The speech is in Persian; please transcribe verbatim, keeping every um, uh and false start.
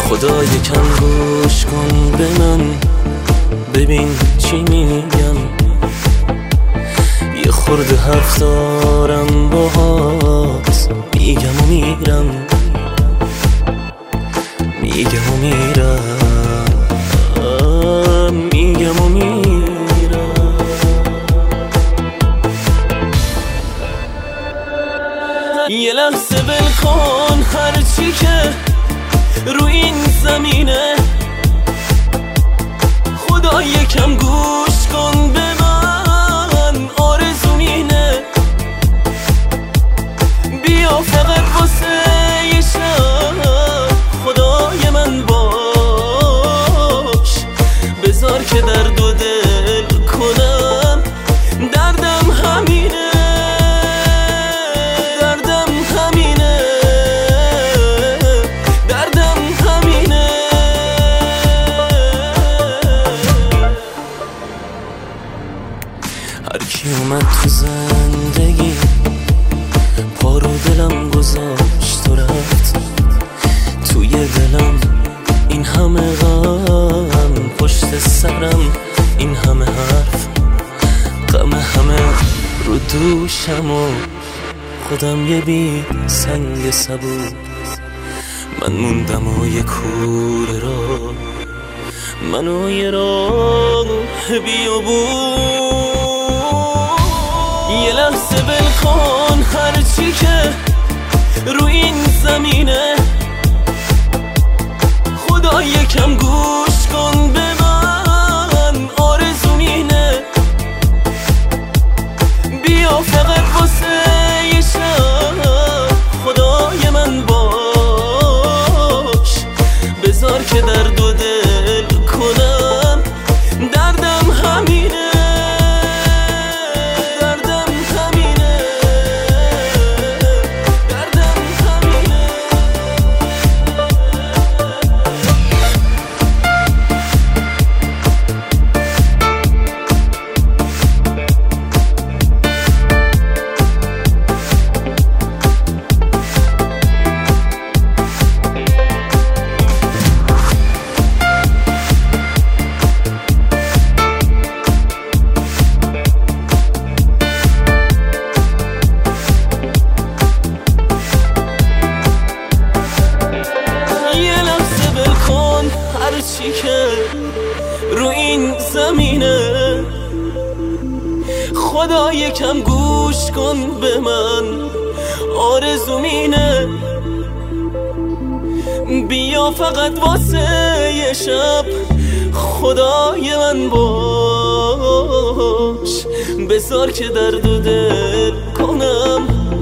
خدا یکم گوش کن به من، ببین چی میگم. یه خورده حرف دارم باهات، میگم و میرم، میگم و میرم، میگم و میرم. یه لحظه ول کن هرچی که رو این زمینه، خدا یکم گوش کن به من، آرزوم اینه بیا فقط واسه یه شب خدای من باش، بذار که درد و دل کنم، دردم همینه، دردم همینه، دردم همینه. هر کی اومد تو زندگی پا رو دلم گذاشت و رفت، توی دلم این همه غم، پشت سرم این همه حرف، غم همه رو دوشم و خودم یه بی سنگ سبود. من موندم و یه کوره را، منو یه راه بیابون. یه لحظه ول کن هرچی که رو این زمینه، خدا یکم گوش کن به من، آرزوم اینه بیا فقط واسه یه شب خدای من باش، بذار که درد و دل کنم، دردم همینه، دردم همینه، دردم همینه. هرچی که رو این زمینه، خدا یکم گوش کن به من، آرزوم اینه بیا فقط واسه یه شب خدای من باش، بذار که درد و دل کنم،